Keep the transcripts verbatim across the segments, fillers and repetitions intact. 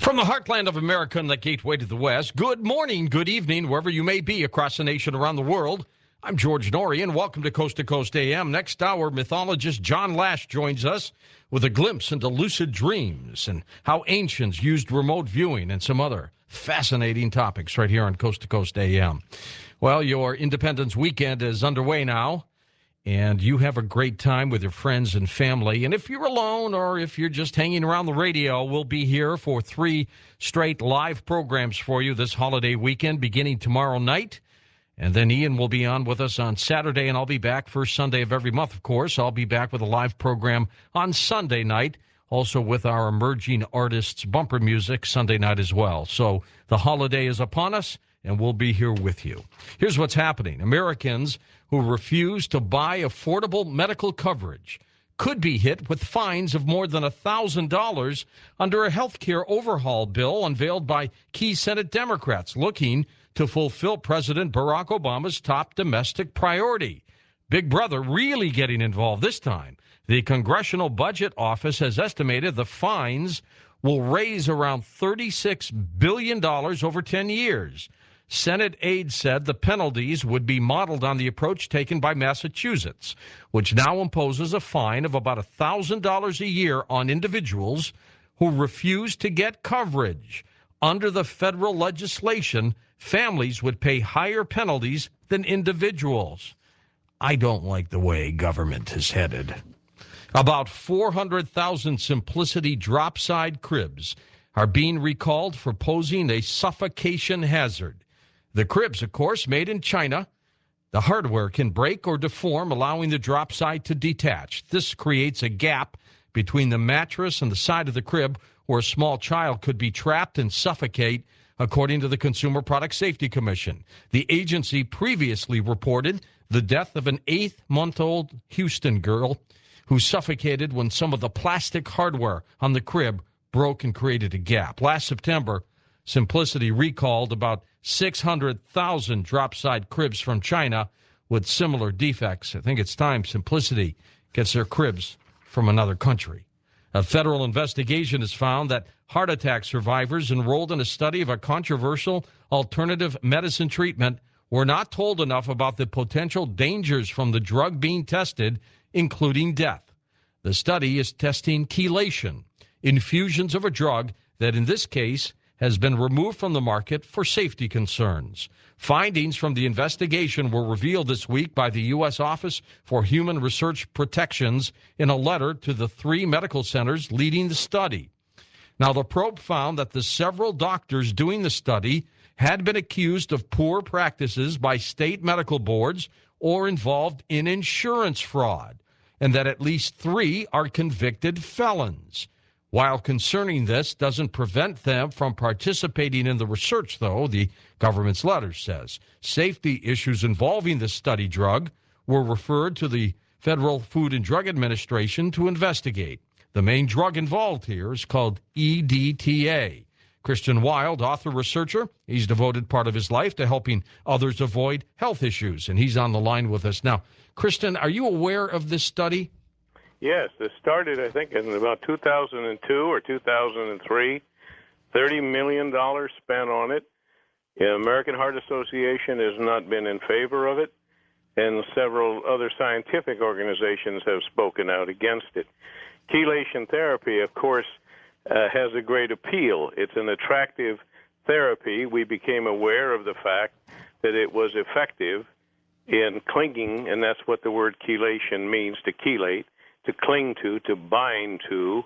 From the heartland of America and the gateway to the West, good morning, good evening, wherever you may be across the nation, around the world. I'm George Norrie, and welcome to Coast to Coast A M. Next hour, mythologist John Lash joins us with a glimpse into lucid dreams and how ancients used remote viewing and some other fascinating topics right here on Coast to Coast A M. Well, your Independence weekend is underway now, and you have a great time with your friends and family. And if you're alone or if you're just hanging around the radio, we'll be here for three straight live programs for you this holiday weekend, beginning tomorrow night. And then Ian will be on with us on Saturday, and I'll be back first Sunday of every month, of course. I'll be back with a live program on Sunday night, also with our emerging artists' bumper music Sunday night as well. So the holiday is upon us, and we'll be here with you. Here's what's happening. Americans who refuse to buy affordable medical coverage could be hit with fines of more than one thousand dollars under a health care overhaul bill unveiled by key Senate Democrats looking to fulfill President Barack Obama's top domestic priority. Big Brother really getting involved this time. The Congressional Budget Office has estimated the fines will raise around thirty-six billion dollars over ten years. Senate aides said the penalties would be modeled on the approach taken by Massachusetts, which now imposes a fine of about one thousand dollars a year on individuals who refuse to get coverage. Under the federal legislation, families would pay higher penalties than individuals. I don't like the way government is headed. About four hundred thousand Simplicity drop-side cribs are being recalled for posing a suffocation hazard. The cribs, of course, made in China. The hardware can break or deform, allowing the drop side to detach. This creates a gap between the mattress and the side of the crib where a small child could be trapped and suffocate, according to the Consumer Product Safety Commission. The agency previously reported the death of an eight-month-old Houston girl who suffocated when some of the plastic hardware on the crib broke and created a gap. Last September, Simplicity recalled about six hundred thousand drop-side cribs from China with similar defects. I think it's time Simplicity gets their cribs from another country. A federal investigation has found that heart attack survivors enrolled in a study of a controversial alternative medicine treatment were not told enough about the potential dangers from the drug being tested, including death. The study is testing chelation, infusions of a drug that in this case has been removed from the market for safety concerns. Findings from the investigation were revealed this week by the U S Office for Human Research Protections in a letter to the three medical centers leading the study. Now, the probe found that the several doctors doing the study had been accused of poor practices by state medical boards or involved in insurance fraud, and that at least three are convicted felons. While concerning this doesn't prevent them from participating in the research, though, the government's letter says. Safety issues involving the study drug were referred to the Federal Food and Drug Administration to investigate. The main drug involved here is called E D T A. Christian Wild, author, researcher, he's devoted part of his life to helping others avoid health issues, and he's on the line with us now. Christian, are you aware of this study? Yes, this started, I think, in about two thousand two or two thousand three. thirty million dollars spent on it. The American Heart Association has not been in favor of it, and several other scientific organizations have spoken out against it. Chelation therapy, of course, uh, has a great appeal. It's an attractive therapy. We became aware of the fact that it was effective in clinging, and that's what the word chelation means, to chelate, to cling to, to bind to,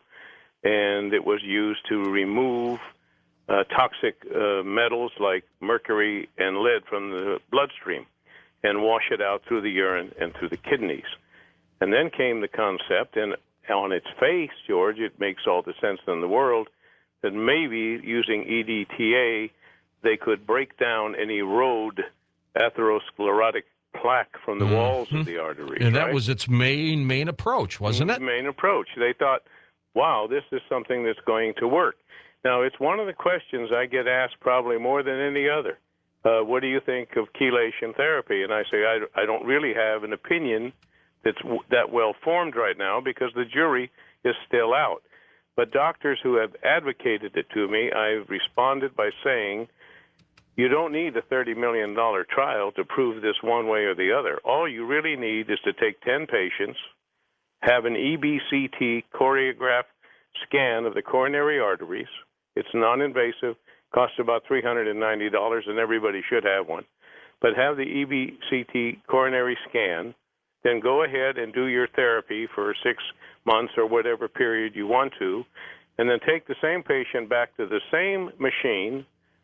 and it was used to remove uh, toxic uh, metals like mercury and lead from the bloodstream and wash it out through the urine and through the kidneys. And then came the concept, and on its face, George, it makes all the sense in the world, that maybe using E D T A, they could break down and erode atherosclerotic plaque from the mm-hmm. walls of the arteries. And that right? was its main, main approach, wasn't it? Main approach. They thought, wow, this is something that's going to work. Now, it's one of the questions I get asked probably more than any other. Uh, what do you think of chelation therapy? And I say, I, I don't really have an opinion that's w- that well formed right now because the jury is still out. But doctors who have advocated it to me, I've responded by saying, you don't need a thirty million dollars trial to prove this one way or the other. All you really need is to take ten patients, have an E B C T choreographed scan of the coronary arteries. It's non-invasive, costs about three hundred ninety dollars, and everybody should have one. But have the E B C T coronary scan, then go ahead and do your therapy for six months or whatever period you want to, and then take the same patient back to the same machine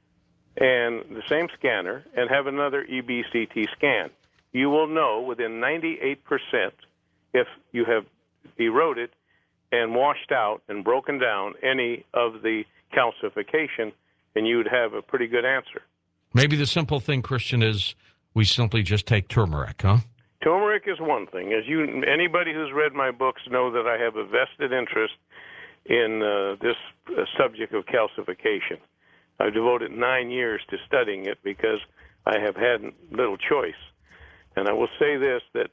and the same scanner and have another E B C T scan. You will know within ninety-eight percent if you have eroded and washed out and broken down any of the calcification, and you would have a pretty good answer. Maybe the simple thing, Christian, is we simply just take turmeric, huh? Turmeric is one thing. As you, anybody who's read my books know that I have a vested interest in uh, this uh, subject of calcification. I've devoted nine years to studying it because I have had little choice. And I will say this, that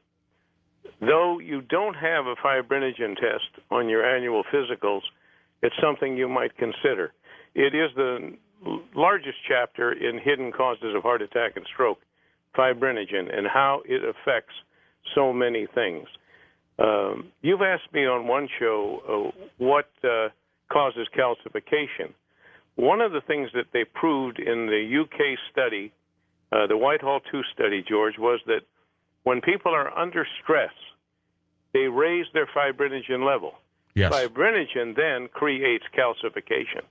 though you don't have a fibrinogen test on your annual physicals, it's something you might consider. It is the largest chapter in hidden causes of heart attack and stroke, fibrinogen, and how it affects so many things. Um, you've asked me on one show uh, what uh, causes calcification. One of the things that they proved in the U K study, uh, the Whitehall two study, George, was that when people are under stress, they raise their fibrinogen level. Yes. Fibrinogen then creates calcification.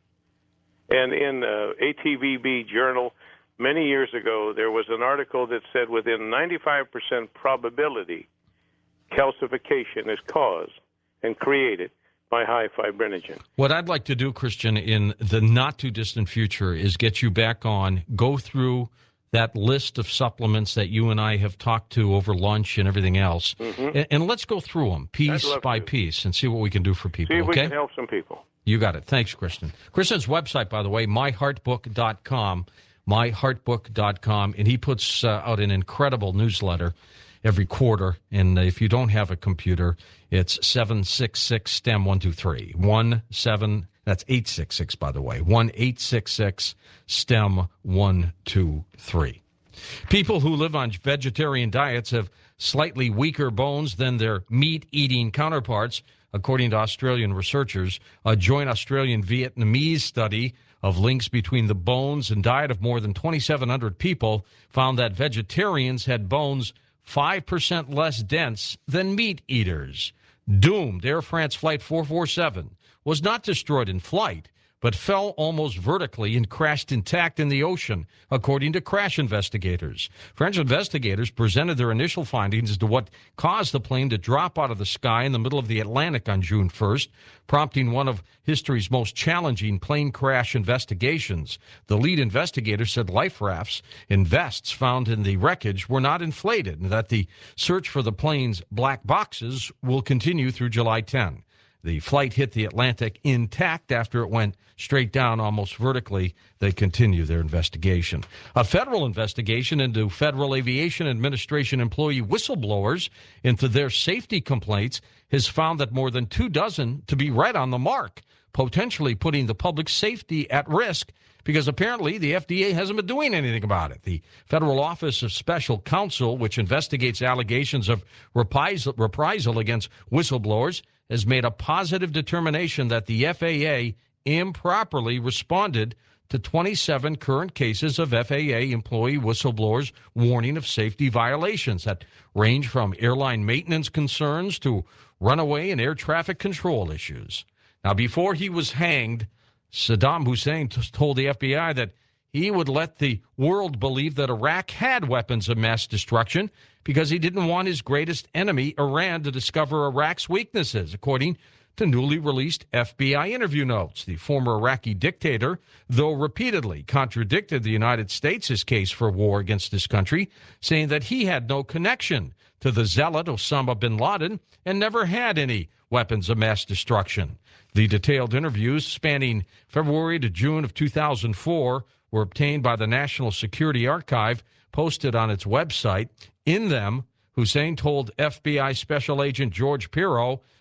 And in the A T V B journal many years ago, there was an article that said within ninety-five percent probability, calcification is caused and created by high fibrinogen. What I'd like to do, Christian, in the not-too-distant future is get you back on, go through that list of supplements that you and I have talked to over lunch and everything else, mm-hmm. and, and let's go through them piece by to. piece and see what we can do for people, see if okay? we can help some people. You got it. Thanks, Christian. Christian's website, by the way, my heart book dot com, my heart book dot com, and he puts uh, out an incredible newsletter every quarter, and if you don't have a computer, it's seven six six STEM one two three. One seven, that's eight six six, by the way. one eight six six STEM one two three. People who live on vegetarian diets have slightly weaker bones than their meat-eating counterparts, according to Australian researchers. A joint Australian-Vietnamese study of links between the bones and diet of more than twenty-seven hundred people found that vegetarians had bones five percent less dense than meat eaters. Doomed Air France Flight four forty-seven was not destroyed in flight, but fell almost vertically and crashed intact in the ocean, according to crash investigators. French investigators presented their initial findings as to what caused the plane to drop out of the sky in the middle of the Atlantic on June first, prompting one of history's most challenging plane crash investigations. The lead investigator said life rafts and vests found in the wreckage were not inflated, and that the search for the plane's black boxes will continue through July tenth. The flight hit the Atlantic intact after it went straight down almost vertically. They continue their investigation. A federal investigation into Federal Aviation Administration employee whistleblowers into their safety complaints has found that more than two dozen to be right on the mark, potentially putting the public safety at risk because apparently the F D A hasn't been doing anything about it. The Federal Office of Special Counsel, which investigates allegations of reprisal, reprisal against whistleblowers, has made a positive determination that the F A A improperly responded to twenty-seven current cases of F A A employee whistleblowers warning of safety violations that range from airline maintenance concerns to runaway and air traffic control issues. Now, before he was hanged, Saddam Hussein t- told the F B I that he would let the world believe that Iraq had weapons of mass destruction because he didn't want his greatest enemy, Iran, to discover Iraq's weaknesses, according to newly released F B I interview notes. The former Iraqi dictator, though repeatedly contradicted the United States' case for war against this country, saying that he had no connection to the zealot Osama bin Laden and never had any weapons of mass destruction. The detailed interviews spanning February to June of two thousand four were obtained by the National Security Archive, posted on its website. In them, Hussein told F B I Special Agent George Pirro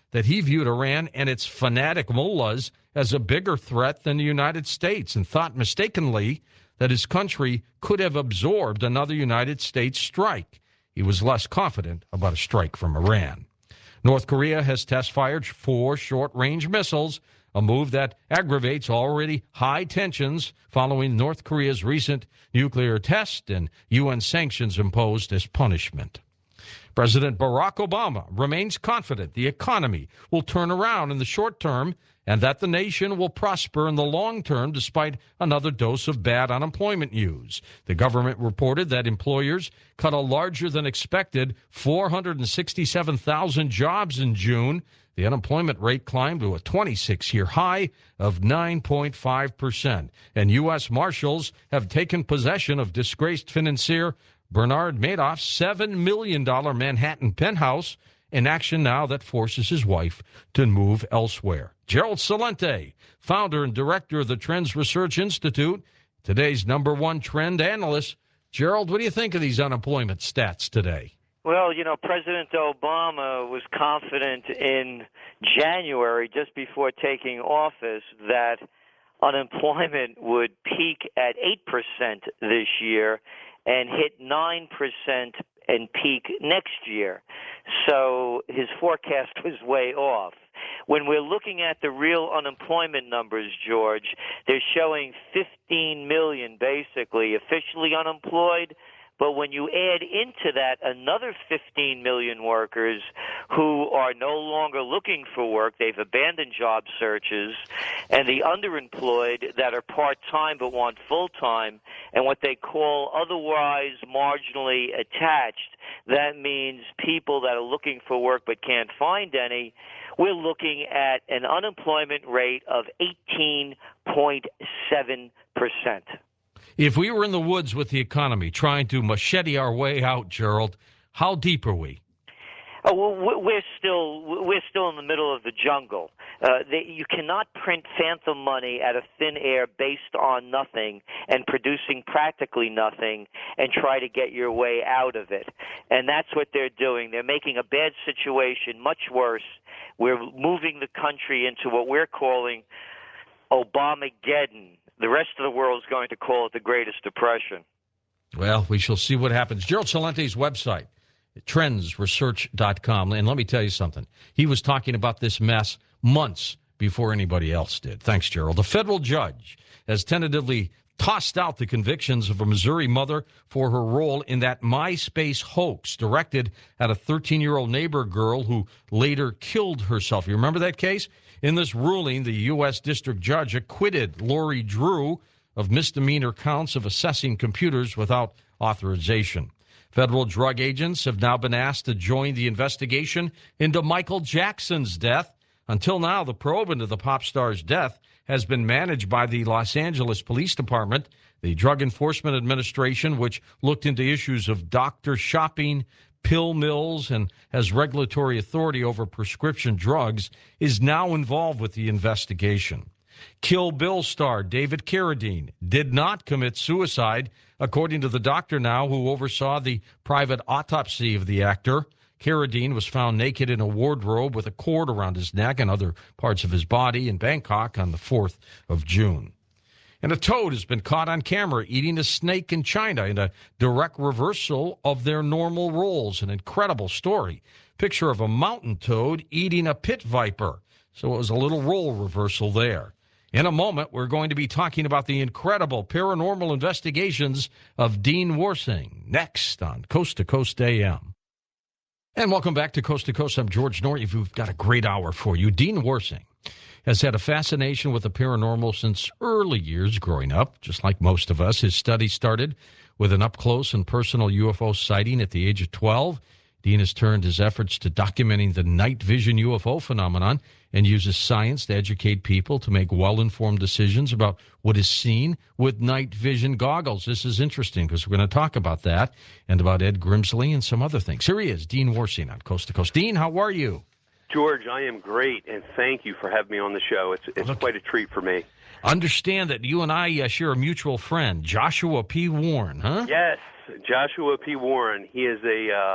that he viewed Iran and its fanatic mullahs as a bigger threat than the United States and thought mistakenly that his country could have absorbed another United States strike. He was less confident about a strike from Iran. North Korea has test-fired four short-range missiles, a move that aggravates already high tensions following North Korea's recent nuclear test and U N sanctions imposed as punishment. President Barack Obama remains confident the economy will turn around in the short term and that the nation will prosper in the long term despite another dose of bad unemployment news. The government reported that employers cut a larger than expected four hundred sixty-seven thousand jobs in June. The unemployment rate climbed to a twenty-six-year high of nine point five percent. And U S Marshals have taken possession of disgraced financier Bernard Madoff's seven million dollars Manhattan penthouse, in action now that forces his wife to move elsewhere. Gerald Celente, founder and director of the Trends Research Institute, today's number one trend analyst. Gerald, what do you think of these unemployment stats today? Well, you know, President Obama was confident in January, just before taking office, that unemployment would peak at eight percent this year and hit nine percent and peak next year. So his forecast was way off. When we're looking at the real unemployment numbers, George, they're showing fifteen million basically officially unemployed. But when you add into that another fifteen million workers who are no longer looking for work, they've abandoned job searches, and the underemployed that are part-time but want full-time, and what they call otherwise marginally attached, that means people that are looking for work but can't find any, we're looking at an unemployment rate of eighteen point seven percent. If we were in the woods with the economy trying to machete our way out, Gerald, how deep are we? Oh, well, we're still we're still in the middle of the jungle. Uh, they, you cannot print phantom money out of thin air based on nothing and producing practically nothing and try to get your way out of it. And that's what they're doing. They're making a bad situation much worse. We're moving the country into what we're calling Obamageddon. The rest of the world is going to call it the Greatest Depression. Well, we shall see what happens. Gerald Celente's website, trends research dot com. And let me tell you something. He was talking about this mess months before anybody else did. Thanks, Gerald. A federal judge has tentatively tossed out the convictions of a Missouri mother for her role in that MySpace hoax directed at a thirteen-year-old neighbor girl who later killed herself. You remember that case? In this ruling, the U S district judge acquitted Lori Drew of misdemeanor counts of accessing computers without authorization. Federal drug agents have now been asked to join the investigation into Michael Jackson's death. Until now, the probe into the pop star's death has been managed by the Los Angeles Police Department. The Drug Enforcement Administration, which looked into issues of doctor shopping, pill mills, and has regulatory authority over prescription drugs, is now involved with the investigation. Kill Bill star David Carradine did not commit suicide, according to the doctor now who oversaw the private autopsy of the actor. Carradine was found naked in a wardrobe with a cord around his neck and other parts of his body in Bangkok on the fourth of June. And a toad has been caught on camera eating a snake in China in a direct reversal of their normal roles. An incredible story. Picture of a mountain toad eating a pit viper. So it was a little role reversal there. In a moment, we're going to be talking about the incredible paranormal investigations of Dean Worsing, next on Coast to Coast A M. And welcome back to Coast to Coast. I'm George Norrie. We've got a great hour for you. Dean Worsing has had a fascination with the paranormal since early years growing up, just like most of us. His study started with an up-close and personal U F O sighting at the age of twelve. Dean has turned his efforts to documenting the night vision U F O phenomenon and uses science to educate people to make well-informed decisions about what is seen with night vision goggles. This is interesting because we're going to talk about that and about Ed Grimsley and some other things. Here he is, Dean Worsing on Coast to Coast. Dean, how are you? George, I am great, and thank you for having me on the show. It's it's Look, quite a treat for me. Understand that you and I uh, share a mutual friend, Joshua P. Warren, huh? Yes, Joshua P. Warren. He is a uh,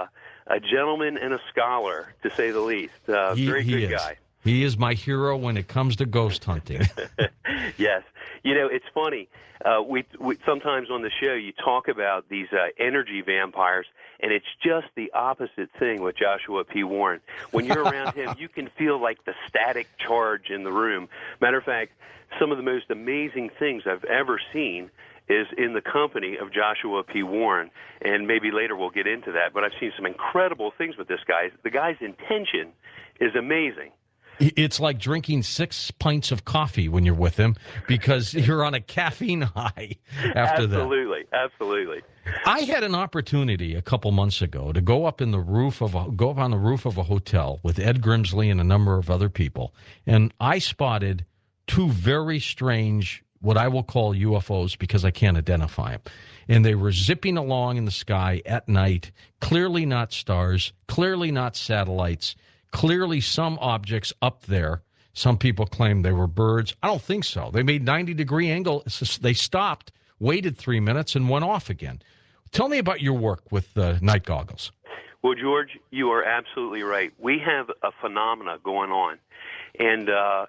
a gentleman and a scholar, to say the least. Uh, he, very he good is. guy. He is my hero when it comes to ghost hunting. Yes. You know, it's funny. Uh, we, we sometimes on the show you talk about these uh, energy vampires, and it's just the opposite thing with Joshua P. Warren. When you're around him, you can feel like the static charge in the room. Matter of fact, some of the most amazing things I've ever seen is in the company of Joshua P. Warren, and maybe later we'll get into that. But I've seen some incredible things with this guy. The guy's intention is amazing. It's like drinking six pints of coffee when you're with him because you're on a caffeine high after absolutely, that. Absolutely, absolutely. I had an opportunity a couple months ago to go up in the roof of a, go up on the roof of a hotel with Ed Grimsley and a number of other people, and I spotted two very strange, what I will call U F Os because I can't identify them. And they were zipping along in the sky at night, clearly not stars, clearly not satellites, clearly some objects up there. Some people claim they were birds. I don't think so. They made ninety-degree angle. They stopped, waited three minutes, and went off again. Tell me about your work with uh, night goggles. Well, George, you are absolutely right. We have a phenomena going on. And, uh,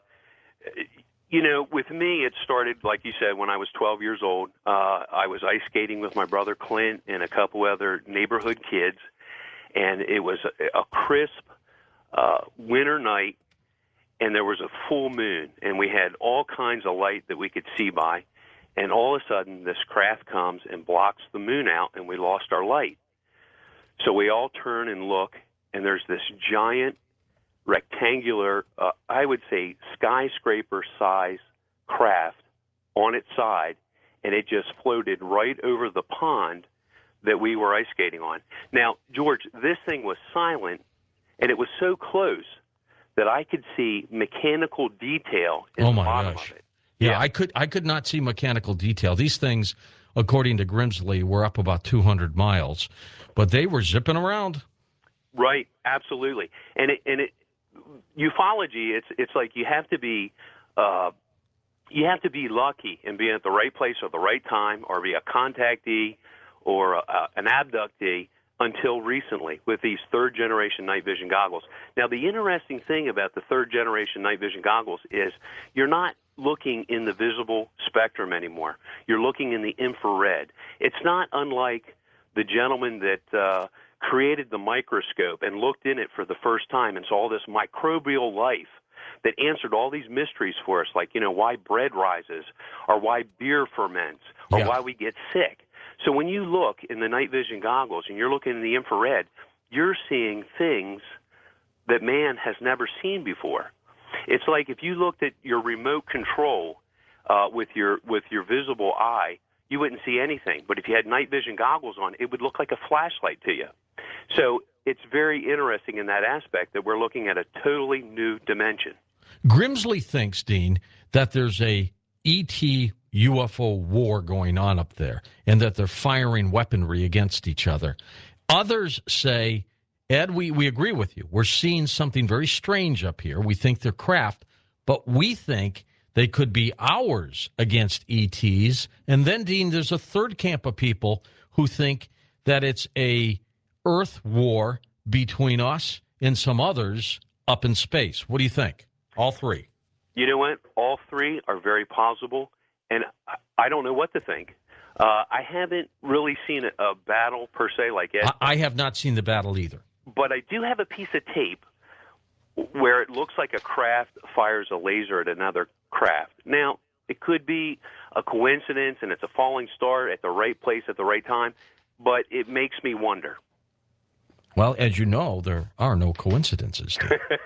you know, with me, it started, like you said, when I was twelve years old. Uh, I was ice skating with my brother Clint and a couple other neighborhood kids. And it was a, a crisp uh, winter night, and there was a full moon. And we had all kinds of light that we could see by. And all of a sudden, this craft comes and blocks the moon out, and we lost our light. So we all turn and look, and there's this giant rectangular, uh, I would say skyscraper-size craft on its side, and it just floated right over the pond that we were ice skating on. Now, George, this thing was silent, and it was so close that I could see mechanical detail in oh the my bottom gosh. of it. Yeah, Yeah. I could I could not see mechanical detail. These things, according to Grimsley, were up about two hundred miles, but they were zipping around. Right, absolutely. And it, and it, ufology, it's it's like you have to be uh, you have to be lucky in being at the right place at the right time, or be a contactee or a, an abductee until recently with these third-generation night vision goggles. Now, the interesting thing about the third-generation night vision goggles is you're not looking in the visible spectrum anymore. You're looking in the infrared. It's not unlike the gentleman that uh, created the microscope and looked in it for the first time and saw this microbial life that answered all these mysteries for us, like, you know, why bread rises, or why beer ferments, or Yeah. why we get sick. So when you look in the night vision goggles and you're looking in the infrared, you're seeing things that man has never seen before. It's like if you looked at your remote control uh, with your with your visible eye, you wouldn't see anything. But if you had night vision goggles on, it would look like a flashlight to you. So it's very interesting in that aspect that we're looking at a totally new dimension. Grimsley thinks, Dean, that there's a E T U F O war going on up there and that they're firing weaponry against each other. Others say, Ed, we, we agree with you. We're seeing something very strange up here. We think they're craft, but we think they could be ours against E Ts. And then, Dean, there's a third camp of people who think that it's a Earth war between us and some others up in space. What do you think? All three. You know what? All three are very plausible, and I don't know what to think. Uh, I haven't really seen a, a battle per se like Ed. I, I have not seen the battle either. But I do have a piece of tape where it looks like a craft fires a laser at another craft. Now, it could be a coincidence and it's a falling star at the right place at the right time, but it makes me wonder. Well, as you know, there are no coincidences.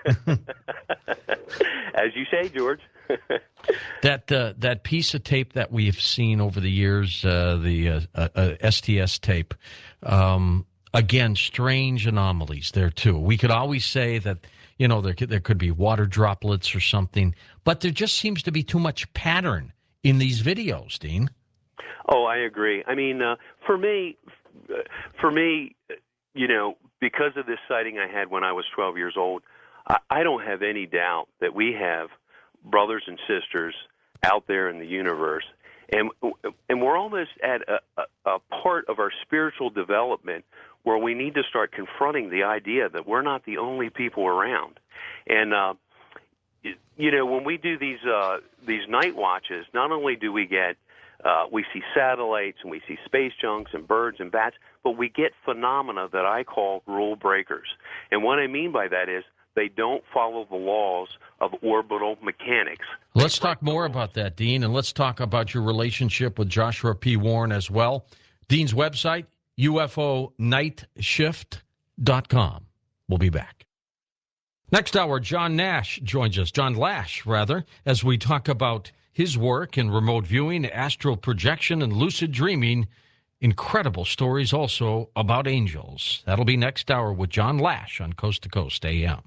As you say, George. that uh, that piece of tape that we've seen over the years, uh, the uh, uh, S T S tape, um, again, strange anomalies there, too. We could always say that, you know, there could, there could be water droplets or something, but there just seems to be too much pattern in these videos, Dean. Oh, I agree. I mean, uh, for me, for me, you know, because of this sighting I had when I was twelve years old, I, I don't have any doubt that we have brothers and sisters out there in the universe. And and we're almost at a, a, a part of our spiritual development where we need to start confronting the idea that we're not the only people around. And uh, you know, when we do these uh, these night watches, not only do we get uh, we see satellites and we see space junks and birds and bats, but we get phenomena that I call rule breakers. And what I mean by that is they don't follow the laws of orbital mechanics. Let's talk more about that, Dean, and let's talk about your relationship with Joshua P. Warren as well. Dean's website, U F O night shift dot com. We'll be back. Next hour, John Nash joins us, John Lash, rather, as we talk about his work in remote viewing, astral projection, and lucid dreaming. Incredible stories also about angels. That'll be next hour with John Lash on Coast to Coast A M.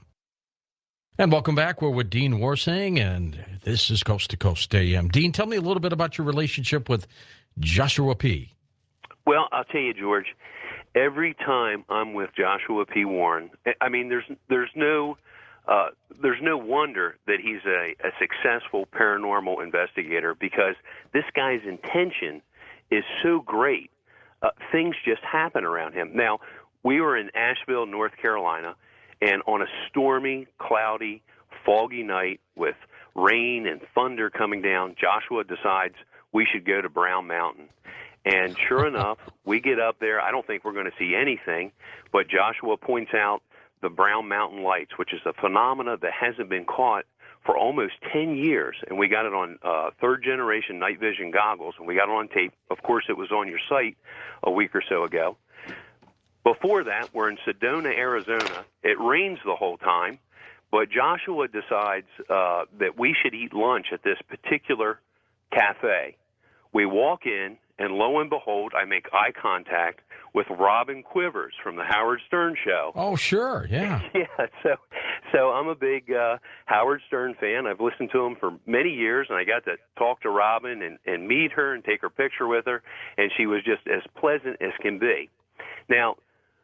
And welcome back. We're with Dean Worsing, and this is Coast to Coast A M. Dean, tell me a little bit about your relationship with Joshua P. Well, I'll tell you, George, every time I'm with Joshua P. Warren, I mean, there's there's no uh, there's no wonder that he's a, a successful paranormal investigator, because this guy's intention is so great. Uh, things just happen around him. Now, we were in Asheville, North Carolina, and on a stormy, cloudy, foggy night with rain and thunder coming down, Joshua decides we should go to Brown Mountain. And sure enough, we get up there. I don't think we're going to see anything, but Joshua points out the Brown Mountain Lights, which is a phenomena that hasn't been caught for almost ten years. And we got it on uh, third-generation night vision goggles, and we got it on tape. Of course, it was on your site a week or so ago. Before that, we're in Sedona, Arizona. It rains the whole time, but Joshua decides uh, that we should eat lunch at this particular cafe. We walk in, and lo and behold, I make eye contact with Robin Quivers from the Howard Stern Show. Oh, sure, yeah. yeah, so so I'm a big uh, Howard Stern fan. I've listened to him for many years, and I got to talk to Robin and, and meet her and take her picture with her, and she was just as pleasant as can be. Now,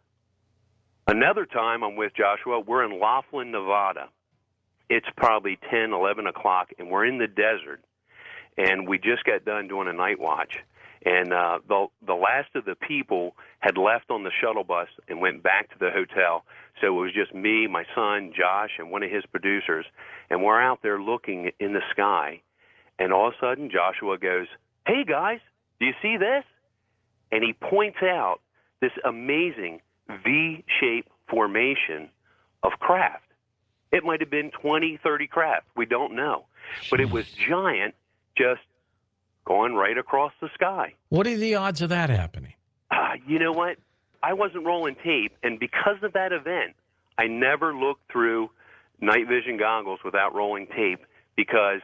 another time I'm with Joshua, we're in Laughlin, Nevada. It's probably ten, eleven o'clock, and we're in the desert, and we just got done doing a night watch. And uh, the the last of the people had left on the shuttle bus and went back to the hotel. So it was just me, my son, Josh, and one of his producers. And we're out there looking in the sky. And all of a sudden, Joshua goes, "Hey, guys, do you see this?" And he points out this amazing V-shaped formation of craft. It might have been twenty, thirty craft. We don't know. But it was giant, just going right across the sky. What are the odds of that happening? Uh, you know what? I wasn't rolling tape, and because of that event, I never looked through night vision goggles without rolling tape, because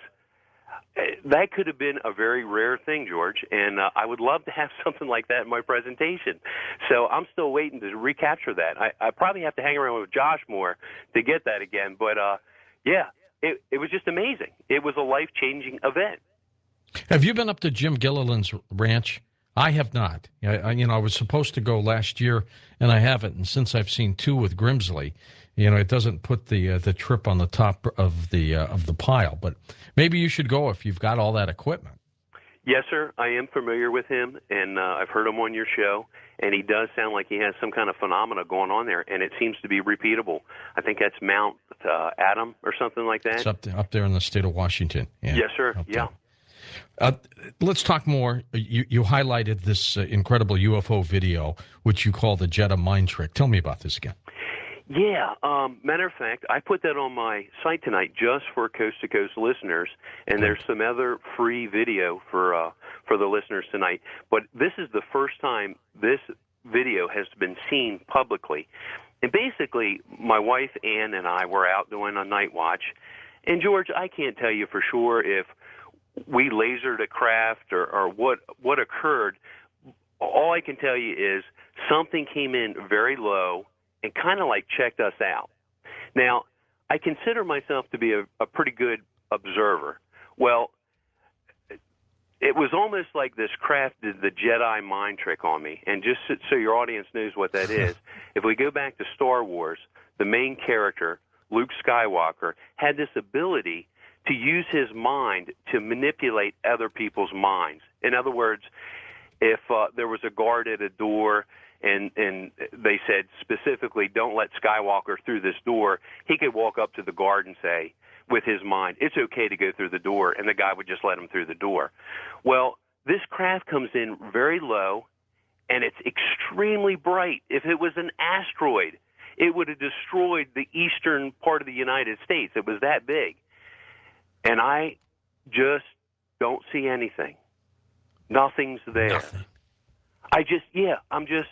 that could have been a very rare thing, George, and uh, I would love to have something like that in my presentation. So I'm still waiting to recapture that. I, I probably have to hang around with Josh more to get that again, but uh, yeah, it, it was just amazing. It was a life-changing event. Have you been up to Jim Gilliland's ranch? I have not. I, I, you know, I was supposed to go last year, and I haven't. And since I've seen two with Grimsley, you know, it doesn't put the uh, the trip on the top of the uh, of the pile. But maybe you should go if you've got all that equipment. Yes, sir. I am familiar with him, and uh, I've heard him on your show, and he does sound like he has some kind of phenomena going on there, and it seems to be repeatable. I think that's Mount uh, Adam or something like that. It's up there, up there in the state of Washington. Yeah, yes, sir. Yeah. Uh, let's talk more. You, you highlighted this uh, incredible U F O video, which you call the Jeddah Mind Trick. Tell me about this again. Yeah. Um, matter of fact, I put that on my site tonight just for Coast to Coast listeners, and there's some other free video for uh, for the listeners tonight. But this is the first time this video has been seen publicly. And basically, my wife Ann and I were out doing a night watch. And George, I can't tell you for sure if we lasered a craft or, or what what occurred. All I can tell you is something came in very low and kind of like checked us out. Now, I consider myself to be a, a pretty good observer. Well, it was almost like this craft did the Jedi mind trick on me. And just so, so your audience knows what that is, if we go back to Star Wars, the main character, Luke Skywalker, had this ability to use his mind to manipulate other people's minds. In other words, if uh, there was a guard at a door and, and they said specifically, don't let Skywalker through this door, he could walk up to the guard and say, with his mind, it's okay to go through the door, and the guy would just let him through the door. Well, this craft comes in very low, and it's extremely bright. If it was an asteroid, it would have destroyed the eastern part of the United States. It was that big. And I just don't see anything. Nothing's there. Nothing. I just, yeah, I'm just,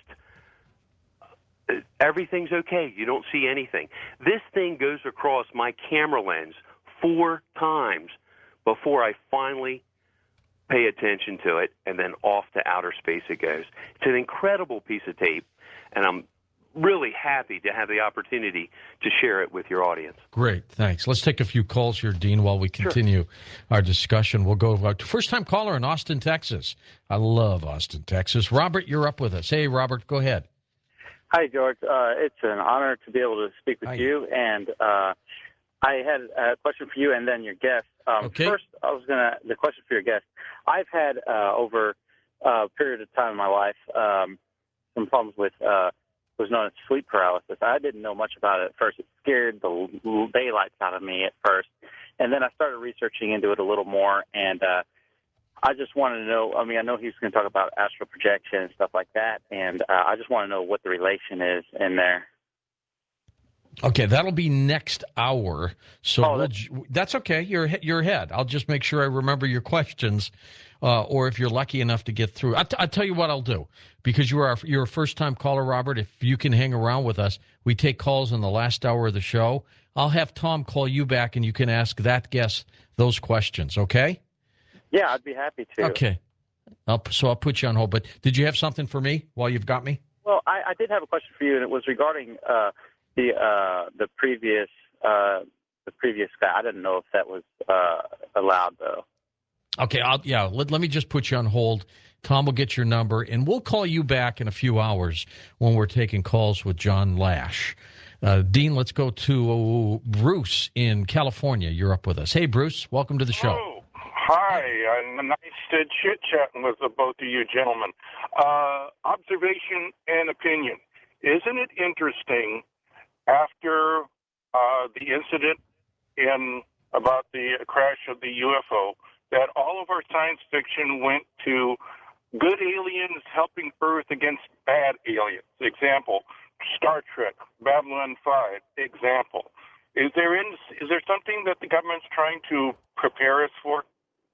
everything's okay. You don't see anything. This thing goes across my camera lens four times before I finally pay attention to it, and then off to outer space it goes. It's an incredible piece of tape, and I'm really happy to have the opportunity to share it with your audience. Great, thanks. Let's take a few calls here, Dean, while we continue sure. our discussion. We'll go to first-time caller in Austin, Texas. I love Austin, Texas. Robert, you're up with us. Hey, Robert, go ahead. Hi, George. Uh, it's an honor to be able to speak with Hi. you, and uh, I had a question for you and then your guest. Um, okay. First, I was going to, the question for your guest. I've had uh, over a period of time in my life um, some problems with uh, what was known as sleep paralysis. I didn't know much about it at first. It scared the daylights out of me at first, and then I started researching into it a little more, and uh, I just wanted to know, I mean, I know he was going to talk about astral projection and stuff like that, and uh, I just want to know what the relation is in there. Okay, that'll be next hour. So Oh, we'll, that's- that's okay. You're you're ahead. I'll just make sure I remember your questions, uh, or if you're lucky enough to get through. I'll, t- I'll tell you what I'll do, because you are you're a first time caller, Robert. If you can hang around with us, we take calls in the last hour of the show. I'll have Tom call you back, and you can ask that guest those questions. Okay? Yeah, I'd be happy to. Okay. I'll, so I'll put you on hold. But did you have something for me while you've got me? Well, I, I did have a question for you, and it was regarding uh, the uh, the previous uh, the previous guy. I didn't know if that was uh, allowed, though. Okay, I'll, yeah, let, let me just put you on hold. Tom will get your number, and we'll call you back in a few hours when we're taking calls with John Lash. Uh, Dean, let's go to Bruce in California. You're up with us. Hey, Bruce, welcome to the show. Oh, hi. Uh, nice to chit-chatting with the both of you gentlemen. Uh, observation and opinion. Isn't it interesting, after uh, the incident in about the crash of the U F O, that all of our science fiction went to good aliens helping Earth against bad aliens? Example, Star Trek, Babylon five, example. Is there in, is there something that the government's trying to prepare us for?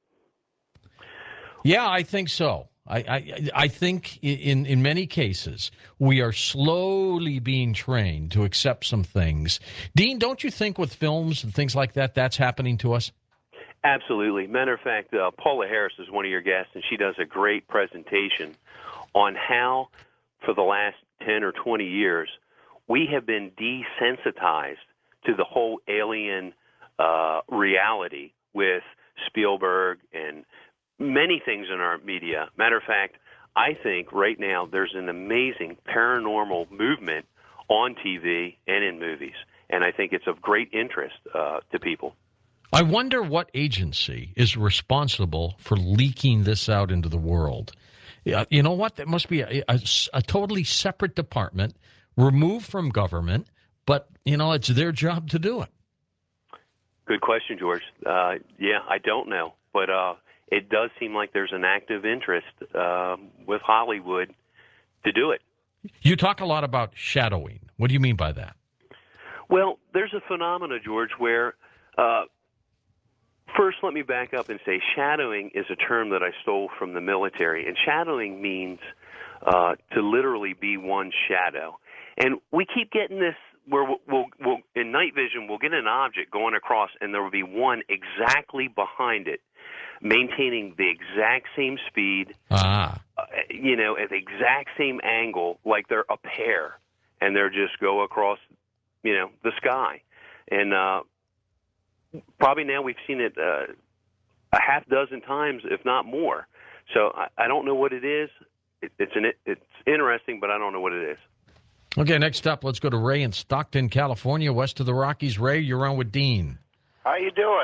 Yeah, I think so. I, I, I think in, in many cases we are slowly being trained to accept some things. Dean, don't you think with films and things like that, that's happening to us? Absolutely. Matter of fact, uh, Paula Harris is one of your guests, and she does a great presentation on how, for the last ten or twenty years, we have been desensitized to the whole alien uh, reality with Spielberg and many things in our media. Matter of fact, I think right now there's an amazing paranormal movement on T V and in movies, and I think it's of great interest uh, to people. I wonder what agency is responsible for leaking this out into the world. Uh, you know what? That must be a, a, a totally separate department, removed from government, but, you know, it's their job to do it. Good question, George. Uh, yeah, I don't know, but uh, it does seem like there's an active interest uh, with Hollywood to do it. You talk a lot about shadowing. What do you mean by that? Well, there's a phenomena, George, where uh, first let me back up and say shadowing is a term that I stole from the military, and shadowing means uh, to literally be one's shadow. And we keep getting this where we'll, we'll, we'll, in night vision, we'll get an object going across, and there will be one exactly behind it, maintaining the exact same speed, Ah. uh, you know, at the exact same angle, like they're a pair, and they're just go across, you know, the sky. And uh, probably now we've seen it uh, a half dozen times, if not more. So I, I don't know what it is. It, it's an it's interesting, but I don't know what it is. Okay, next up, let's go to Ray in Stockton, California, west of the Rockies. Ray, you're on with Dean. How you doing?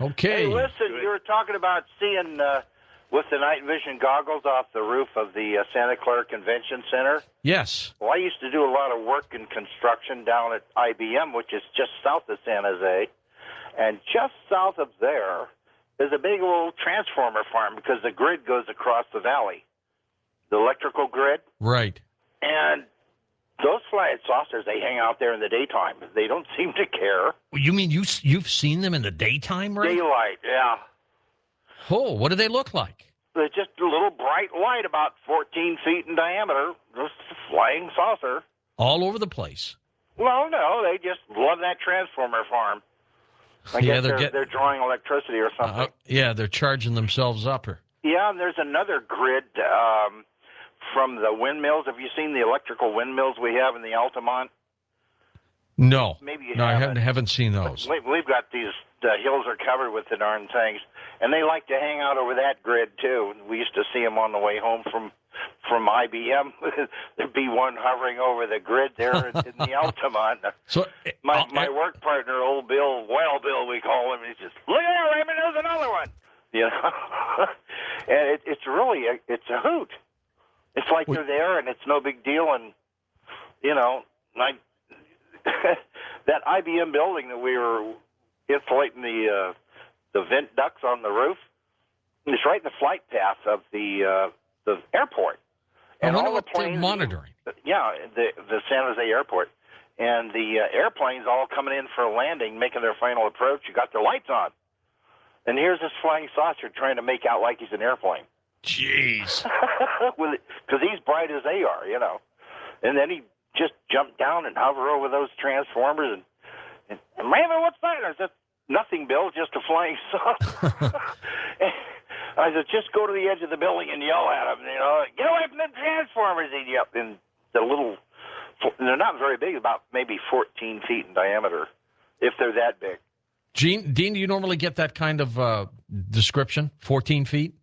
Okay. Hey, listen, you were talking about seeing uh, with the night vision goggles off the roof of the uh, Santa Clara Convention Center. Yes. Well, I used to do a lot of work in construction down at I B M, which is just south of San Jose. And just south of there is a big old transformer farm because the grid goes across the valley, the electrical grid. Right. And those flying saucers, they hang out there in the daytime. They don't seem to care. You mean you, you've seen them in the daytime, right? Daylight, yeah. Oh, what do they look like? They're just a little bright light about fourteen feet in diameter, just a flying saucer. All over the place. Well, no, they just love that transformer farm. I yeah, guess they're, they're, get, they're drawing electricity or something. uh, yeah, they're charging themselves up. Or... Yeah, and there's another grid um, from the windmills. Have you seen the electrical windmills we have in the Altamont? No. Maybe you no, haven't. I haven't, haven't seen those. We, we've got these, the hills are covered with the darn things, and they like to hang out over that grid, too. We used to see them on the way home from from I B M. There'd be one hovering over the grid there in, in the Altamont. So, my uh, my work partner, old Bill, Wild Bill, we call him, he's just, look at that, Raymond, there's another one. You know? And it, it's really, a, it's a hoot. It's like they're there, and it's no big deal, and, you know, I... that I B M building that we were insulating the uh, the vent ducts on the roof, it's right in the flight path of the uh, the airport. I wonder all what the planes, they're monitoring. Yeah, the the San Jose airport, and the uh, airplanes all coming in for a landing, making their final approach. You got their lights on, and here's this flying saucer trying to make out like he's an airplane. Jeez. Because he's bright as they are, you know, and then he just jump down and hover over those transformers and, and, and Raymond, what's that? I said, nothing, Bill, just a flying saucer. I said, just go to the edge of the building and yell at them, you know, get away from the transformers. And yep, and the little, they're not very big, about maybe fourteen feet in diameter, if they're that big. Gene, Dean, do you normally get that kind of uh, description, fourteen feet?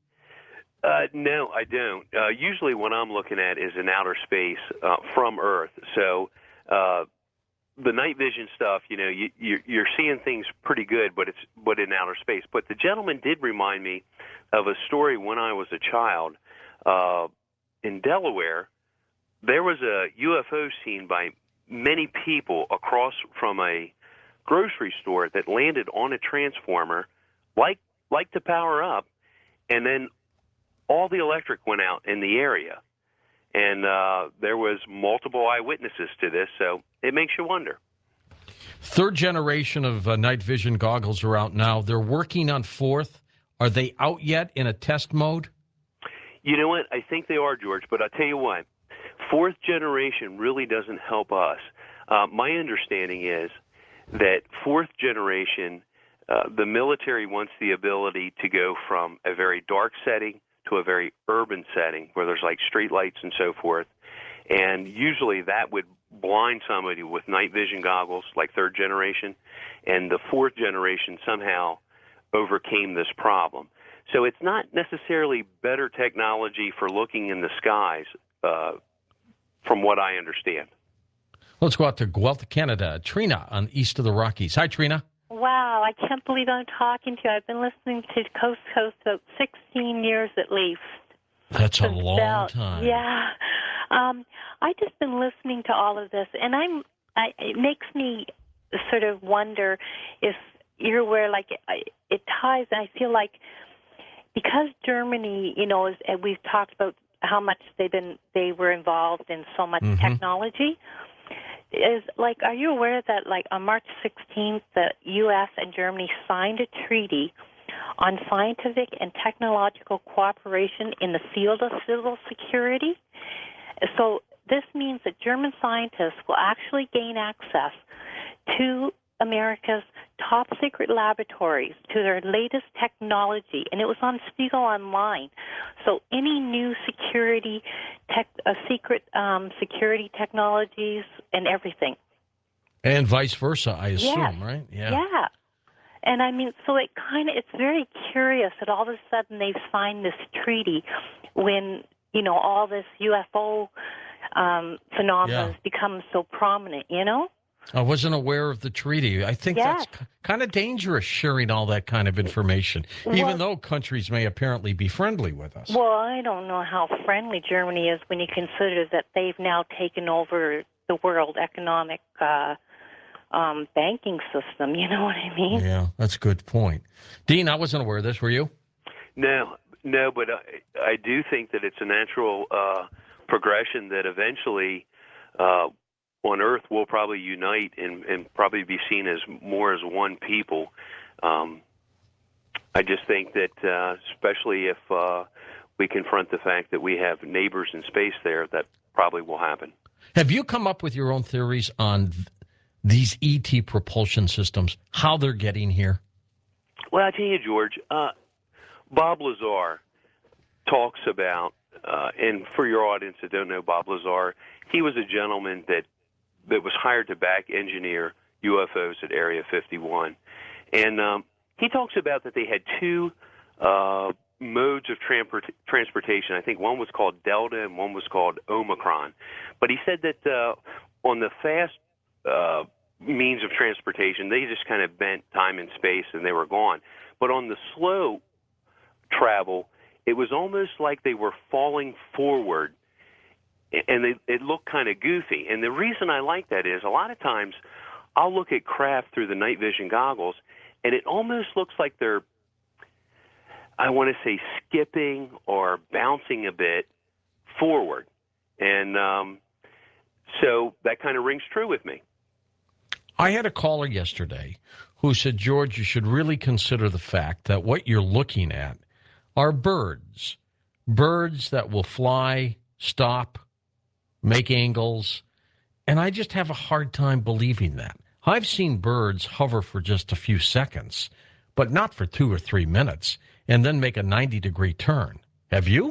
Uh, no, I don't. Uh, usually what I'm looking at is in outer space uh, from Earth. So uh, the night vision stuff, you know, you, you're, you're seeing things pretty good, but it's but in outer space. But the gentleman did remind me of a story when I was a child. Uh, in Delaware, there was a U F O seen by many people across from a grocery store that landed on a transformer, like like to power up, and then all the electric went out in the area, and uh, there was multiple eyewitnesses to this, so it makes you wonder. Third generation of uh, night vision goggles are out now. They're working on fourth. Are they out yet in a test mode? You know what? I think they are, George, but I'll tell you what. Fourth generation really doesn't help us. Uh, my understanding is that fourth generation, uh, the military wants the ability to go from a very dark setting to a very urban setting where there's like street lights and so forth. And usually that would blind somebody with night vision goggles like third generation. And the fourth generation somehow overcame this problem. So it's not necessarily better technology for looking in the skies, uh, from what I understand. Let's go out to Guelph, Canada. Trina on East of the Rockies. Hi, Trina. Wow, I can't believe I'm talking to you. I've been listening to Coast to Coast about sixteen years at least. That's a Since long about- time. Yeah. Um, I just been listening to all of this, and I'm. I, it makes me sort of wonder if you're aware, like, it, it ties, I feel like, because Germany, you know, is, and we've talked about how much they've been, they were involved in so much Mhm. technology. Is like, are you aware that like on March sixteenth, the U S and Germany signed a treaty on scientific and technological cooperation in the field of civil security? So this means that German scientists will actually gain access to America's top secret laboratories, to their latest technology, and it was on Spiegel Online. So any new security, tech, uh, secret um, security technologies and everything. And vice versa, I assume, Yes. right? Yeah. And I mean, so it kind of, it's very curious that all of a sudden they've signed this treaty when, you know, all this U F O um, phenomena Yeah. has become so prominent, you know? I wasn't aware of the treaty. I think Yes. that's kind of dangerous sharing all that kind of information, Well- even though countries may apparently be friendly with us. Well, I don't know how friendly Germany is when you consider that they've now taken over the world economic uh, um, banking system. You know what I mean? Yeah, that's a good point. Dean, I wasn't aware of this. Were you? No, no, but I, I do think that it's a natural uh, progression that eventually uh, on Earth we'll probably unite and, and probably be seen as more as one people. Um, I just think that, uh, especially if uh, we confront the fact that we have neighbors in space there, that probably will happen. Have you come up with your own theories on th- these E T propulsion systems, how they're getting here? Well, I tell you, George, uh, Bob Lazar talks about, uh, and for your audience that don't know Bob Lazar, he was a gentleman that that was hired to back engineer U F Os at Area fifty-one. And um, he talks about that they had two uh, modes of transport- transportation. I think one was called Delta and one was called Omicron. But he said that uh, on the fast uh, means of transportation, they just kind of bent time and space and they were gone. But on the slow travel, it was almost like they were falling forward, and they, it looked kind of goofy. And the reason I like that is a lot of times I'll look at craft through the night vision goggles, and it almost looks like they're, I want to say, skipping or bouncing a bit forward. And um, so that kind of rings true with me. I had a caller yesterday who said, George, you should really consider the fact that what you're looking at are birds, birds that will fly, stop, make angles, and I just have a hard time believing that. I've seen birds hover for just a few seconds, but not for two or three minutes, and then make a ninety-degree turn. Have you?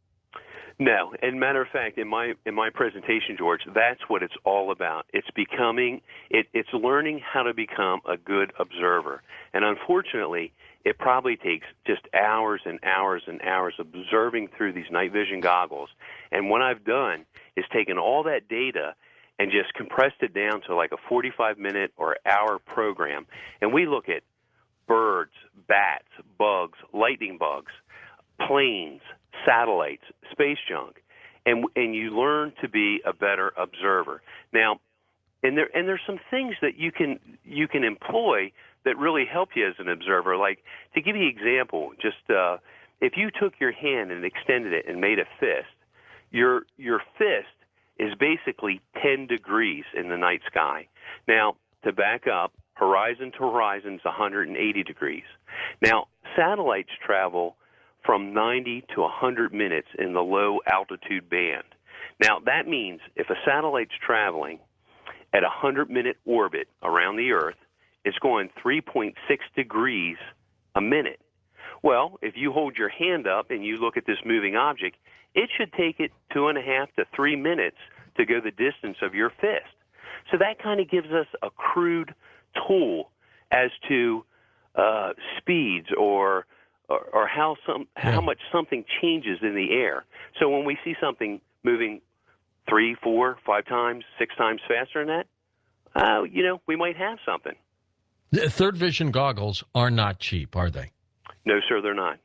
No, and matter of fact, in my in my presentation, George, that's what it's all about. It's becoming, it, it's learning how to become a good observer. And unfortunately, it probably takes just hours and hours and hours observing through these night vision goggles. And what I've done is taken all that data and just compressed it down to like a forty-five minute or hour program. And we look at birds, bats, bugs, lightning bugs, planes, satellites, space junk, and and you learn to be a better observer. Now, and there and there's some things that you can you can employ that really help you as an observer. Like, to give you an example, just uh, if you took your hand and extended it and made a fist, your your fist is basically ten degrees in the night sky. Now, to back up, horizon to horizon is one hundred eighty degrees. Now, satellites travel from ninety to one hundred minutes in the low altitude band. Now, that means if a satellite's traveling at a one hundred minute orbit around the Earth, it's going three point six degrees a minute. Well, if you hold your hand up and you look at this moving object, it should take it two and a half to three minutes to go the distance of your fist. So that kind of gives us a crude tool as to uh, speeds or Or, or how some how Yeah. much something changes in the air. So when we see something moving three, four, five times, six times faster than that, uh, you know, we might have something. The Third Vision goggles are not cheap, are they? No, sir, they're not.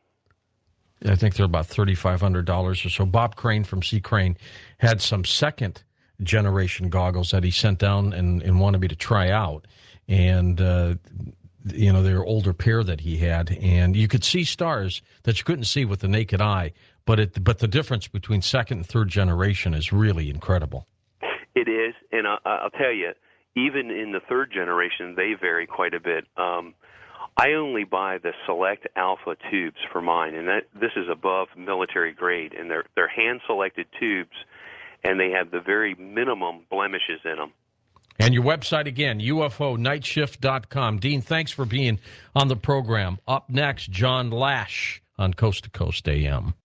I think they're about thirty-five hundred dollars or so. Bob Crane from C. Crane had some second generation goggles that he sent down and, and wanted me to try out. And, uh, you know, they're older pair that he had. And you could see stars that you couldn't see with the naked eye. But it, but the difference between second and third generation is really incredible. It is. And I, I'll tell you, even in the third generation, they vary quite a bit. Um, I only buy the Select Alpha tubes for mine, and that this is above military grade, and they're they're hand-selected tubes, and they have the very minimum blemishes in them. And your website again, U F O night shift dot com. Dean, thanks for being on the program. Up next, John Lash on Coast to Coast A M.